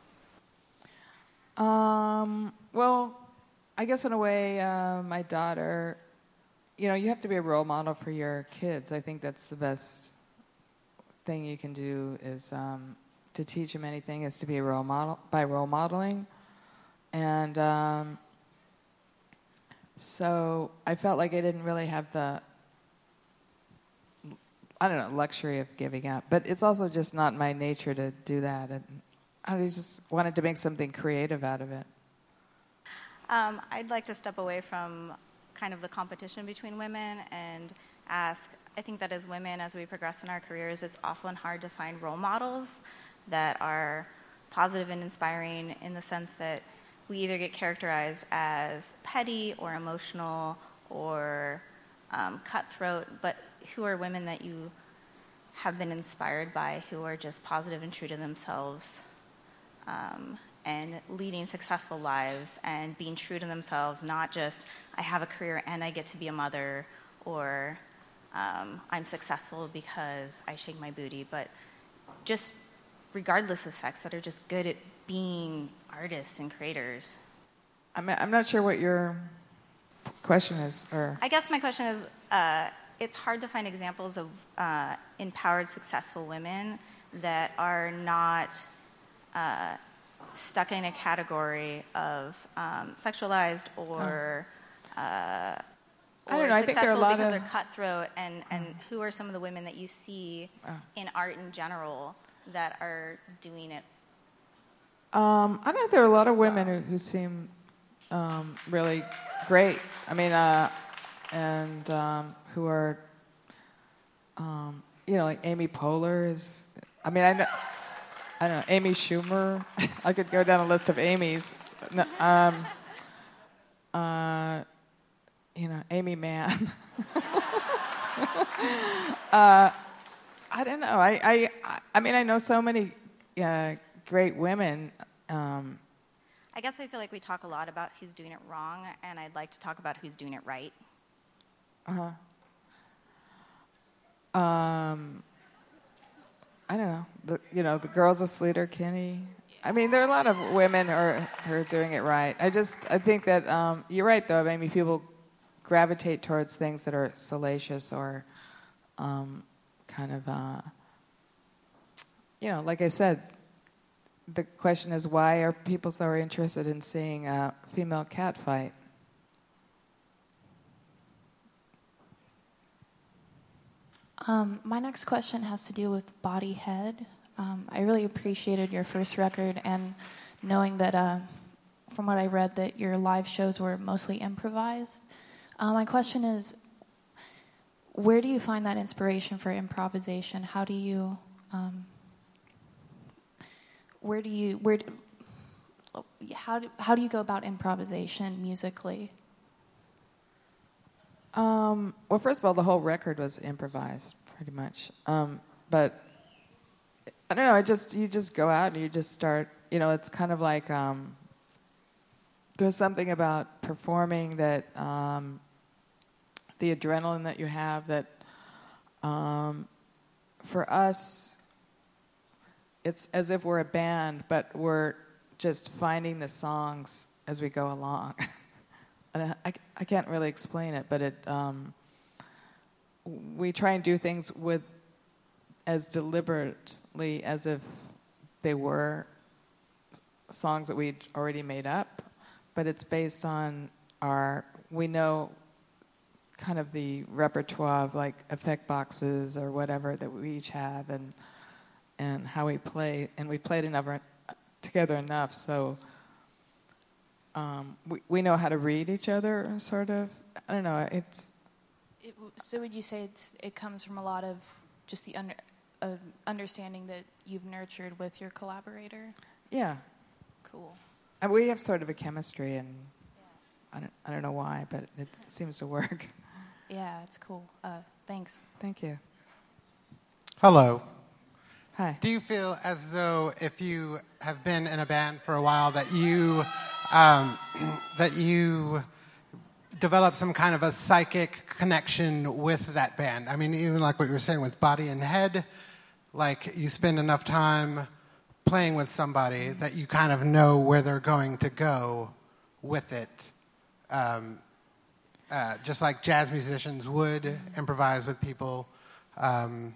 Um, well, I guess in a way, uh, my daughter, you know, you have to be a role model for your kids. I think that's the best thing you can do is um, to teach them anything is to be a role model by role modeling. And um, so I felt like I didn't really have the, I don't know, luxury of giving up. But it's also just not my nature to do that. And I just wanted to make something creative out of it. Um, I'd like to step away from kind of the competition between women and ask, I think that as women, as we progress in our careers, it's often hard to find role models that are positive and inspiring in the sense that we either get characterized as petty or emotional or um, cutthroat, but who are women that you have been inspired by who are just positive and true to themselves um, and leading successful lives and being true to themselves, not just I have a career and I get to be a mother or um, I'm successful because I shake my booty, but just regardless of sex, that are just good at being artists and creators. I'm, I'm not sure what your question is. Or I guess my question is, uh, it's hard to find examples of uh, empowered, successful women that are not uh, stuck in a category of um, sexualized or Oh. uh, I or don't know, I think there are a successful lot because of- they're cutthroat, and, and who are some of the women that you see Oh. in art in general that are doing it? Um, I don't know. There are a lot of women who, who seem um, really great. I mean, uh, and um, who are, um, you know, like Amy Poehler is. I mean, I know. I don't know. Amy Schumer. I could go down a list of Amy's. No, um, uh, you know, Amy Mann. uh, I don't know. I, I, I mean, I know so many uh, great women. Um, I guess I feel like we talk a lot about who's doing it wrong, and I'd like to talk about who's doing it right. uh-huh. Um, I don't know. The, you know, the girls of Sleater-Kinney. I mean, there are a lot of women who are, who are doing it right. I just, I think that um, you're right, though. I mean, people gravitate towards things that are salacious or um, kind of, uh, you know, like I said, the question is, why are people so interested in seeing a female cat fight? Um, my next question has to do with Body Head. Um, I really appreciated your first record, and knowing that, uh, from what I read, that your live shows were mostly improvised. Uh, my question is, where do you find that inspiration for improvisation? How do you, um, where do you, where, do, how do, how do you go about improvisation musically? Um, well, first of all, the whole record was improvised, pretty much. Um, but I don't know. I just you just go out and you just start. You know, it's kind of like um, there's something about performing that um, the adrenaline that you have. That um, for us, it's as if we're a band, but we're just finding the songs as we go along. I, I, I can't really explain it, but it um, we try and do things with as deliberately as if they were songs that we'd already made up, but it's based on our, we know kind of the repertoire of like effect boxes or whatever that we each have, and and how we play, and we played enough, together enough, so Um, we we know how to read each other, sort of. I don't know. It's. It, so would you say it's it comes from a lot of just the under, uh, understanding that you've nurtured with your collaborator? Yeah. Cool. And we have sort of a chemistry, and I don't I don't know why, but it seems to work. Yeah, it's cool. Uh, thanks. Thank you. Hello. Hi. Do you feel as though if you have been in a band for a while that you um, that you develop some kind of a psychic connection with that band? I mean, even like what you were saying with Body and Head, like you spend enough time playing with somebody that you kind of know where they're going to go with it. Um, uh, just like jazz musicians would improvise with people. Um,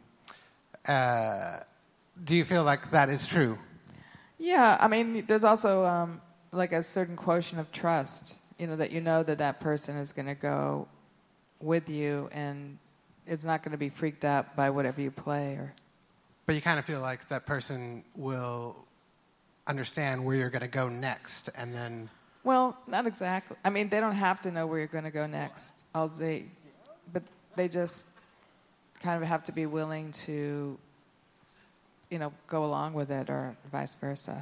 uh, do you feel like that is true? Yeah, I mean, there's also um, like a certain quotient of trust, you know, that you know that that person is going to go with you and it's not going to be freaked out by whatever you play. Or. But you kind of feel like that person will understand where you're going to go next, and then... Well, not exactly. I mean, they don't have to know where you're going to go next. All they, but they just kind of have to be willing to, you know, go along with it, or vice versa.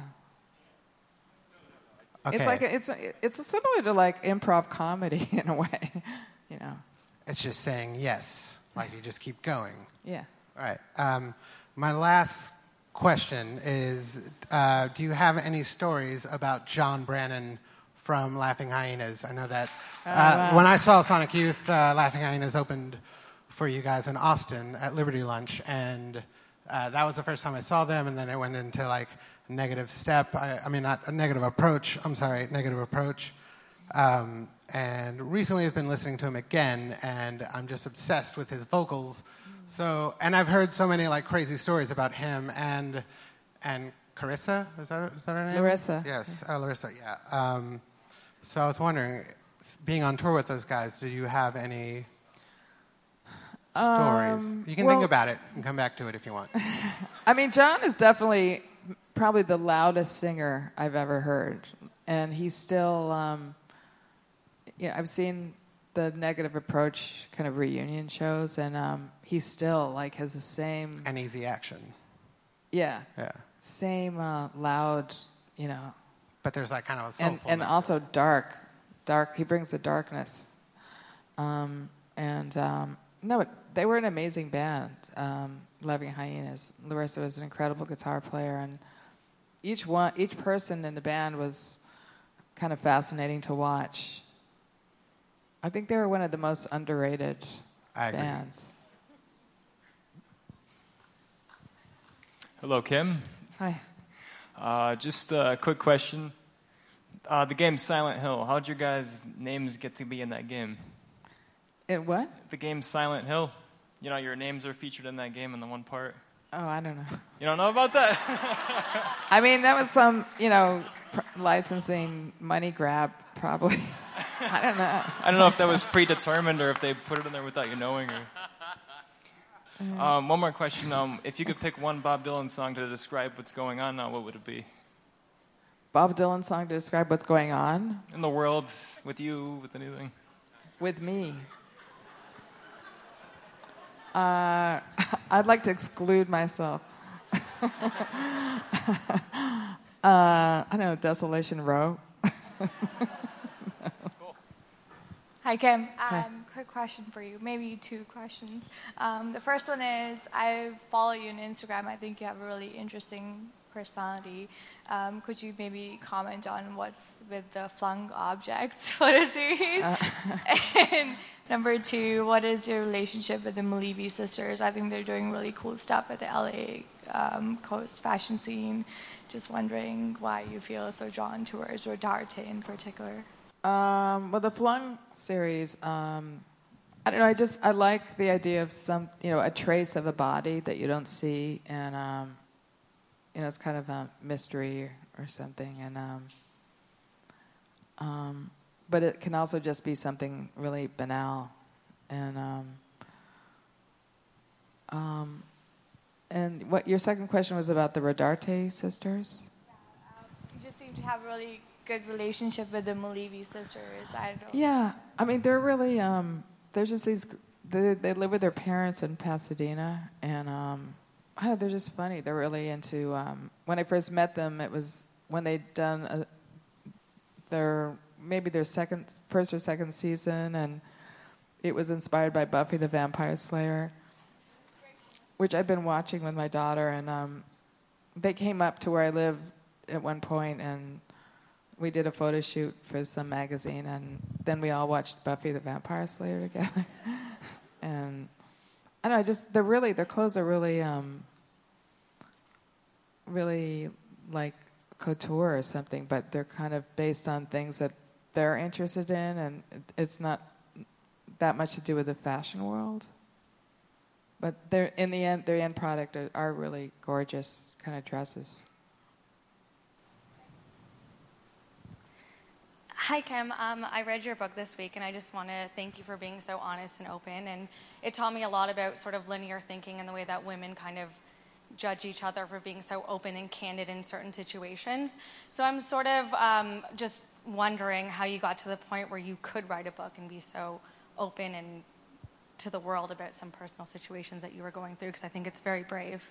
Okay. It's like a, it's a, it's similar to like improv comedy in a way, you know. It's just saying yes, like you just keep going. Yeah. All right. Um, my last question is: uh, do you have any stories about John Brannon from Laughing Hyenas? I know that uh, oh, wow. when I saw Sonic Youth, uh, Laughing Hyenas opened for you guys in Austin at Liberty Lunch, and uh, that was the first time I saw them, and then it went into like Negative Step. I, I mean, not a Negative Approach. I'm sorry, Negative Approach. Um, and recently I've been listening to him again, and I'm just obsessed with his vocals. So, and I've heard so many like crazy stories about him and and Carissa, is that, is that her name? Larissa. Yes, uh, Larissa, yeah. Um, so I was wondering, being on tour with those guys, did you have any stories? Um, you can well, think about it and come back to it if you want. I mean, John is definitely probably the loudest singer I've ever heard. And he's still, um, yeah, I've seen the Negative Approach kind of reunion shows, and um, he still, like, has the same... And Easy Action. Yeah. Yeah. Same uh, loud, you know... But there's that kind of a and, soulfulness. and also dark. Dark. He brings the darkness. Um, and, um, no, but they were an amazing band, um, Loving Hyenas. Larissa was an incredible guitar player, and each one, each person in the band was kind of fascinating to watch. I think they were one of the most underrated I agree. bands. Hello, Kim. Hi. Uh, just a quick question. Uh, the game Silent Hill, how'd your guys' names get to be in that game? In what? The game Silent Hill. You know, your names are featured in that game in the one part. Oh, I don't know. You don't know about that? I mean, that was some, you know, pr- licensing money grab, probably. I don't know. I don't know if that was predetermined or if they put it in there without you knowing. Or... Um, one more question. Um, if you could pick one Bob Dylan song to describe what's going on now, what would it be? Bob Dylan song to describe what's going on? In the world, with you, with anything? With me. Uh, I'd like to exclude myself. uh, I don't know, Desolation Row. Hi, Kim. Hi. Um, quick question for you, maybe two questions. Um, the first one is, I follow you on Instagram. I think you have a really interesting personality. Um, could you maybe comment on what's with the Flung Objects photo series? Uh. And number two, what is your relationship with the Malevi sisters? I think they're doing really cool stuff at the L A um, coast fashion scene. Just wondering why you feel so drawn towards Rodarte in particular. Um, well, the Flung series, um, I don't know, I just, I like the idea of some, you know, a trace of a body that you don't see, and, um, you know, it's kind of a mystery or, or something, and, um, um, but it can also just be something really banal, and, um, um, and what, your second question was about the Rodarte sisters? Yeah, um, you just seem to have really good relationship with the Malevi sisters. I don't Yeah, I mean, they're really, um, they're just these, they, they live with their parents in Pasadena, and um, I don't know, they're just funny. They're really into, um, when I first met them, it was when they'd done a, their, maybe their second, first or second season, and it was inspired by Buffy the Vampire Slayer, which I'd been watching with my daughter, and um, they came up to where I live at one point, and we did a photo shoot for some magazine, and then we all watched Buffy the Vampire Slayer together. And I don't know, just they're really their clothes are really, um, really like couture or something, but they're kind of based on things that they're interested in, and it's not that much to do with the fashion world. But they're in the end, their end product are, are really gorgeous kind of dresses. Hi, Kim. Um, I read your book this week, and I just want to thank you for being so honest and open. And it taught me a lot about sort of linear thinking and the way that women kind of judge each other for being so open and candid in certain situations. So I'm sort of um, just wondering how you got to the point where you could write a book and be so open and to the world about some personal situations that you were going through, because I think it's very brave.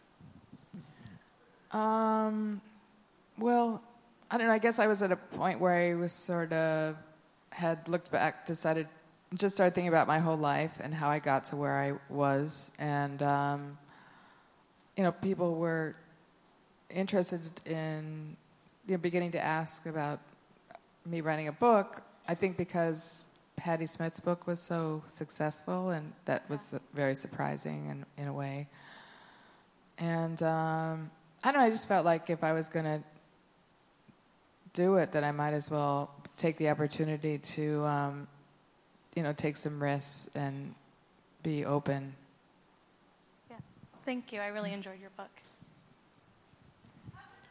Um, well... I don't know, I guess I was at a point where I was sort of, had looked back, decided, just started thinking about my whole life and how I got to where I was. And, um, you know, people were interested in, you know, beginning to ask about me writing a book, I think because Patti Smith's book was so successful, and that was very surprising in, in a way. And, um, I don't know, I just felt like if I was going to do it, that I might as well take the opportunity to, um, you know, take some risks and be open. Yeah, thank you. I really enjoyed your book.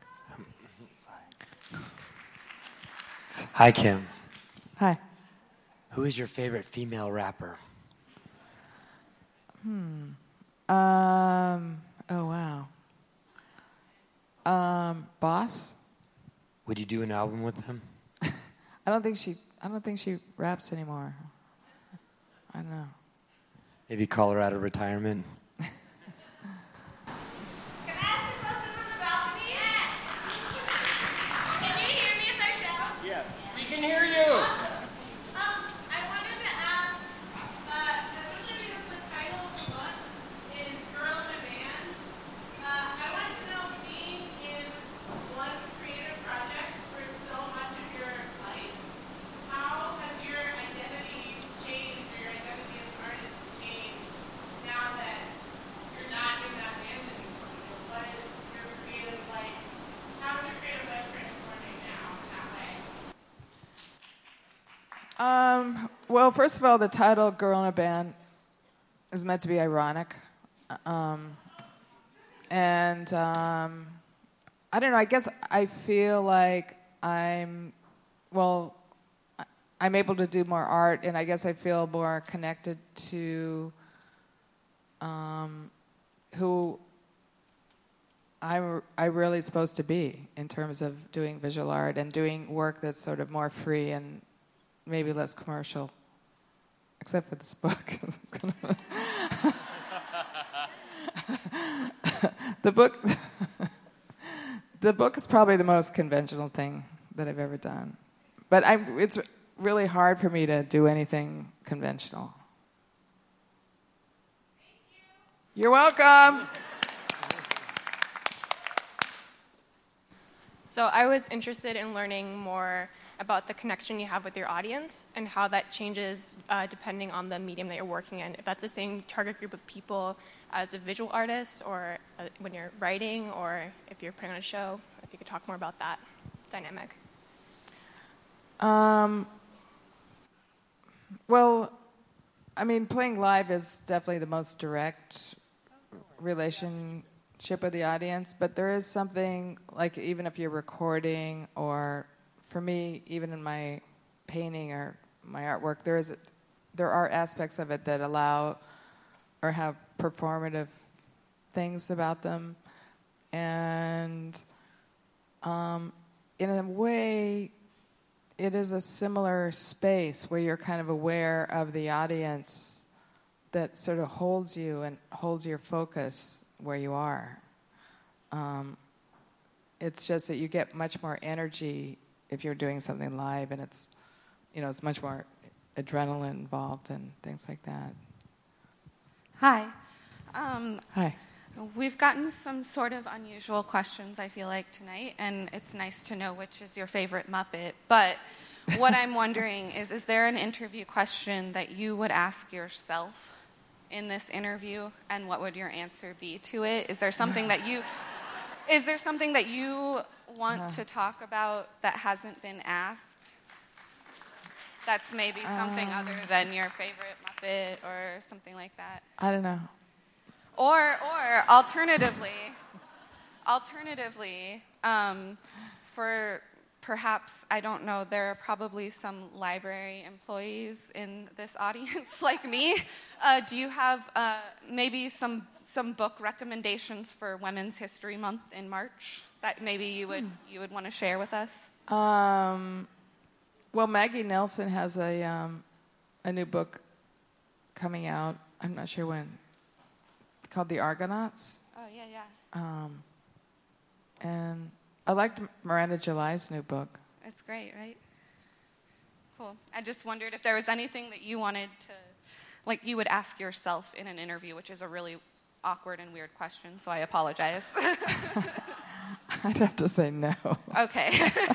Hi, Kim. Hi. Who is your favorite female rapper? Hmm. Um. Oh wow. Um. Boss. Would you do an album with them? I don't think she. I don't think she raps anymore. I don't know. Maybe call her out of retirement. We can hear you. Um, well, first of all, the title "Girl in a Band" is meant to be ironic, um, and um, I don't know. I guess I feel like I'm, well, I'm able to do more art, and I guess I feel more connected to um, who I'm, I'm really supposed to be in terms of doing visual art and doing work that's sort of more free and maybe less commercial, except for this book. It's kind of the book. The book is probably the most conventional thing that I've ever done, but I, it's really hard for me to do anything conventional. You're welcome. So I was interested in learning more about the connection you have with your audience and how that changes uh, depending on the medium that you're working in. If that's the same target group of people as a visual artist or uh, when you're writing or if you're putting on a show, if you could talk more about that dynamic. Um, well, I mean, playing live is definitely the most direct relationship with the audience, but there is something, like even if you're recording or for me, even in my painting or my artwork, there is there are aspects of it that allow or have performative things about them, and um, in a way, it is a similar space where you're kind of aware of the audience that sort of holds you and holds your focus where you are. Um, it's just that you get much more energy if you're doing something live, and it's, you know, it's much more adrenaline involved and things like that. Hi. Um, Hi. We've gotten some sort of unusual questions, I feel like, tonight, and it's nice to know which is your favorite Muppet. But what I'm wondering is, is there an interview question that you would ask yourself in this interview, and what would your answer be to it? Is there something that you... Is there something that you want uh, to talk about that hasn't been asked? That's maybe something um, other than your favorite Muppet or something like that? I don't know. Or, or alternatively, alternatively, um, for perhaps, I don't know, there are probably some library employees in this audience like me. Uh, do you have uh, maybe some some book recommendations for Women's History Month in March that maybe you would you would want to share with us? Um, well, Maggie Nelson has a um, a new book coming out. I'm not sure when. Called The Argonauts. Oh yeah, yeah. Um, and I liked Miranda July's new book. It's great, right? Cool. I just wondered if there was anything that you wanted to, like, you would ask yourself in an interview, which is a really awkward and weird question, so I apologize. I'd have to say no. Okay.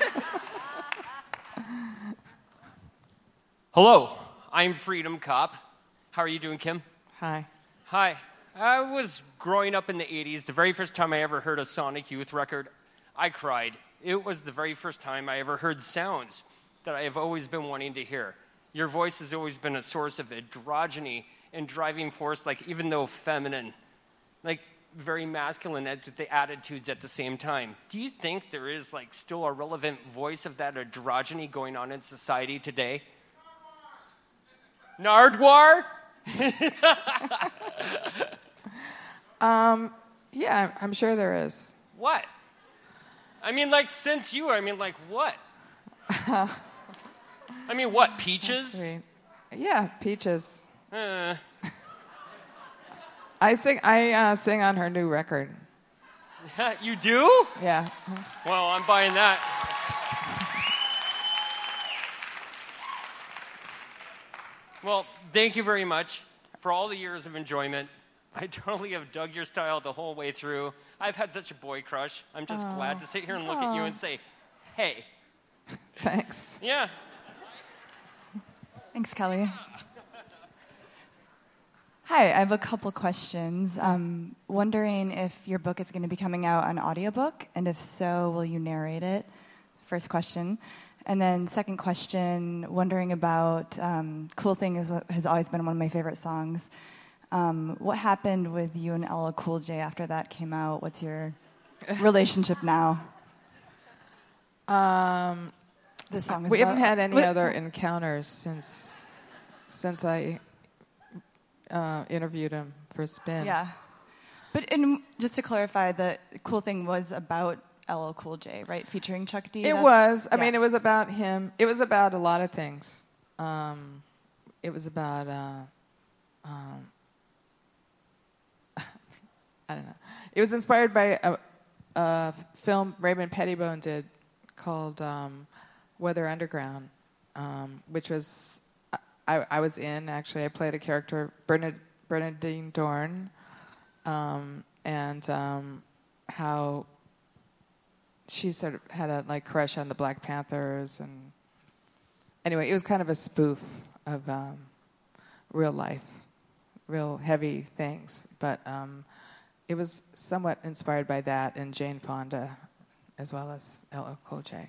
Hello, I'm Freedom Cop. How are you doing, Kim? Hi. Hi. I was growing up in the eighties. The very first time I ever heard a Sonic Youth record, I cried. It was the very first time I ever heard sounds that I have always been wanting to hear. Your voice has always been a source of androgyny and driving force, like, even though feminine. Like, very masculine as with the attitudes at the same time. Do you think there is like still a relevant voice of that androgyny going on in society today? Nardwuar? um, yeah, I'm sure there is. What? I mean, like, since you, I mean, like, what? I mean, what, Peaches? Yeah, Peaches. Uh. I sing. I uh, sing on her new record. You do? Yeah. Well, I'm buying that. Well, thank you very much for all the years of enjoyment. I totally have dug your style the whole way through. I've had such a boy crush. I'm just Aww. glad to sit here and look at you and say, hey. Thanks. Yeah. Thanks, Kelly. Hi, I have a couple questions. Um, wondering if your book is going to be coming out on audiobook, and if so, will you narrate it? First question. And then second question, wondering about um, Cool Thing is, has always been one of my favorite songs. Um, what happened with you and L L Cool J after that came out? What's your relationship now? Um, the song is we about, haven't had any what, other encounters since since I uh, interviewed him for Spin. Yeah. But in, just to clarify, the Cool Thing was about L L Cool J, right? Featuring Chuck D? It That's, was. I yeah. mean, it was about him. It was about a lot of things. Um, it was about, uh, um, I don't know. It was inspired by a, a film Raymond Pettibone did called um, Weather Underground, um, which was, I, I was in, actually. I played a character, Bernard, Bernadine Dorn, um, and um, how she sort of had a like crush on the Black Panthers, and anyway, it was kind of a spoof of um, real life, real heavy things. But um, it was somewhat inspired by that and Jane Fonda, as well as L L Cool J.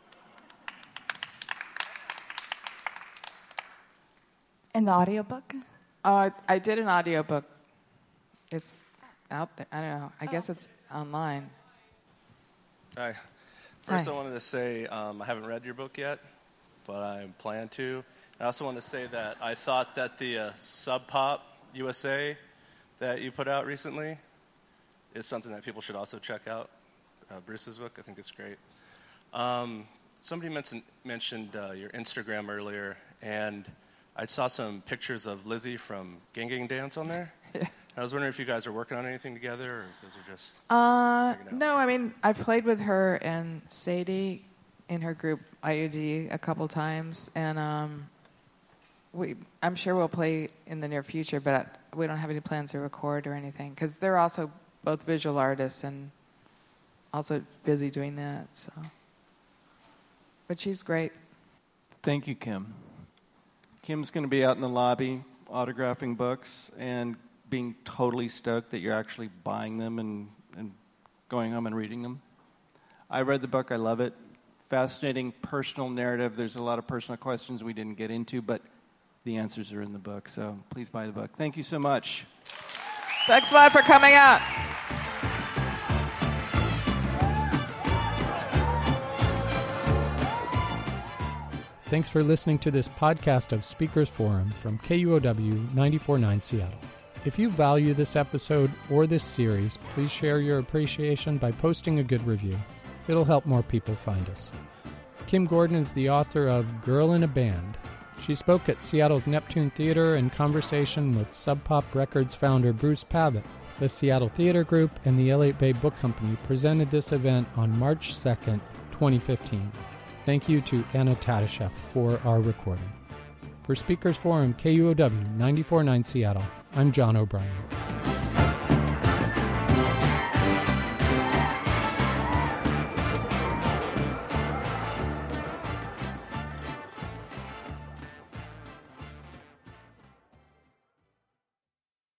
And the audiobook? Uh, I did an audiobook. It's out there. I don't know. I guess it's online. Hi. First, Hi. I wanted to say um, I haven't read your book yet, but I plan to. I also want to say that I thought that the uh, Sub Pop U S A that you put out recently is something that people should also check out. Uh, Bruce's book, I think it's great. Um, somebody mentioned, mentioned uh, your Instagram earlier, and I saw some pictures of Lizzie from Gang Gang Dance on there. Yeah. I was wondering if you guys are working on anything together, or if those are just... Uh, no, I mean, I played with her and Sadie in her group I U D a couple times, and um, we I'm sure we'll play in the near future, but we don't have any plans to record or anything, because they're also both visual artists and also busy doing that. So, but she's great. Thank you, Kim. Kim's going to be out in the lobby autographing books and being totally stoked that you're actually buying them and, and going home and reading them. I read the book. I love it. Fascinating personal narrative. There's a lot of personal questions we didn't get into, but the answers are in the book. So please buy the book. Thank you so much. Thanks a lot for coming out. Thanks for listening to this podcast of Speakers Forum from K U O W ninety-four point nine Seattle. If you value this episode or this series, please share your appreciation by posting a good review. It'll help more people find us. Kim Gordon is the author of Girl in a Band. She spoke at Seattle's Neptune Theater in conversation with Sub Pop Records founder Bruce Pavitt. The Seattle Theater Group and the L eight Bay Book Company presented this event on March second, twenty fifteen. Thank you to Anna Tadashev for our recording. For Speakers Forum, K U O W ninety-four point nine Seattle, I'm John O'Brien.